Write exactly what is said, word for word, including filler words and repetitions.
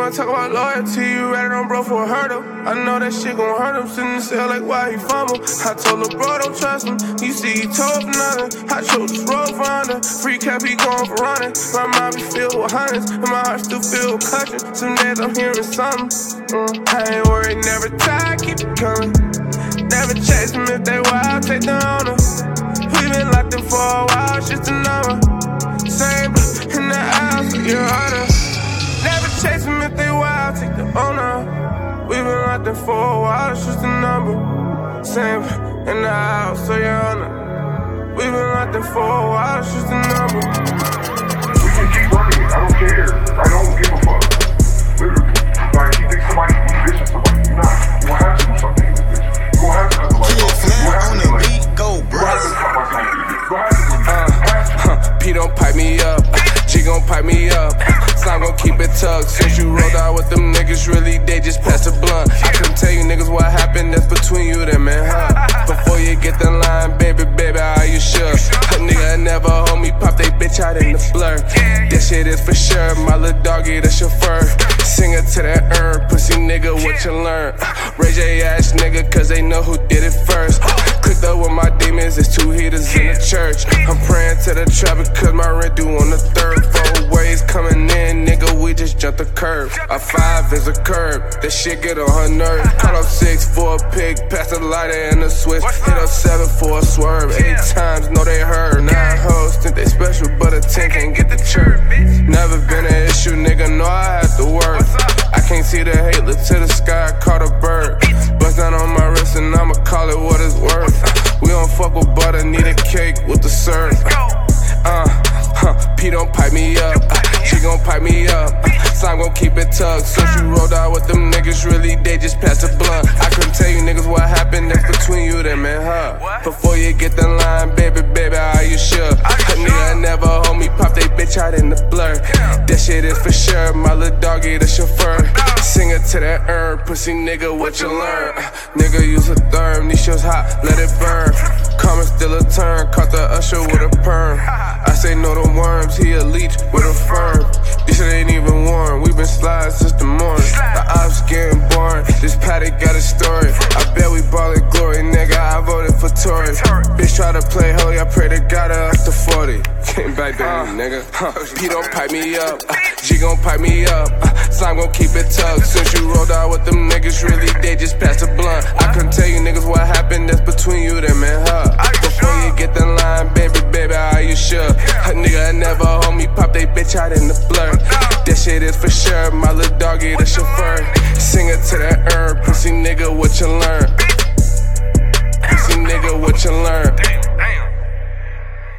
wanna talk about loyalty, you ready on bro for a hurdle. I know that shit gon' hurt him, sitting in the cell like why he fumble. I told lil' bro don't trust him, you see he told nothing. I chose this road for under, free cap he going for running. My mind be filled with hundreds, and my heart still filled with clutching. Some days I'm hearing something, mm. I ain't worried, never tired, keep it coming. Never chase them if they wild, take the owner. We been locked in for a while, it's just a number. Same in the house, you're harder. Never chase them if they wild, take the owner. We been locked in for a while, it's just a number. Same in the house, so you're honor. We been locked in for a while, it's just a number. We can keep running it, I don't care. I don't give a fuck. Literally. Like, you think somebody, you vicious somebody, you're not. You gonna have to do something with this. You gonna have to cut the light off. You gonna have to, like, go, bro. You gonna have to cut my time. You gonna have to do this. Uh, P don't pipe me up, G gon' pipe me up. Slime gon' keep it tucked. Since you rolled out with them niggas, really, they just passed a blunt. I couldn't tell you niggas what happened, that's between you, them and her. Before you get the line, baby, baby, are you sure? A nigga never hold me, pop they bitch out in the blur. That shit is for sure, my little doggy, the chauffeur. Sing it to that urn, pussy nigga, what you learn? Ray J ass nigga, cause they know who did it first. Clicked up with my demons, it's two heaters in the church. I'm praying to the traffic, cause my rent due on the third. Four ways coming in, nigga, we just jumped the curb. A five is a curb, that shit get on her nerves. Caught up six for a pig, pass the lighter and the switch. Hit up seven for a swerve, eight times, know they heard. Nine hoes think they special, but a ten can't get the chirp. Never been an issue, nigga, know I had to work. I can't see the hate, look to the sky, I caught a bird. Bust down on my wrist and I'ma call it what it's worth. We don't fuck with butter, need a cake with the syrup. Uh, huh, P don't pipe me up, she gon' pipe me up. Slime gon' keep it tucked. Since you rolled out with them niggas, really, they just passed a blunt. I couldn't tell you niggas what happened, that's between you, them and her. Before you get the line, baby, baby, are you sure? A nigga never hold me, pop they bitch out in the blur. That shit is for sure, my little doggy, the chauffeur. Sing it to that urn, pussy nigga, what you learn? Nigga use a therm, these shows hot, let it burn. Karma still a turn, caught the usher with a perm. I say no to worms, he a leech with a firm. This shit ain't even warm, we been sliding since the morning. The ops getting boring, this patty got a story. I bet we ballin' glory, nigga, I voted for Tory. Bitch try to play holy, I pray to God up to forty. Came back there, uh, nigga. Huh. P don't pipe me up, uh, G gon' pipe me up. uh, Slime gon' keep it tucked. Since you rolled out with them niggas, really, they just passed a blunt. I couldn't tell you niggas what happened, that's between you, them and her. Before you get the line, baby, baby, are you sure? A nigga never hold me, pop they bitch out in the blur. That shit is for sure, my little doggy, the chauffeur. Sing it to that urn, pussy nigga, what you learn?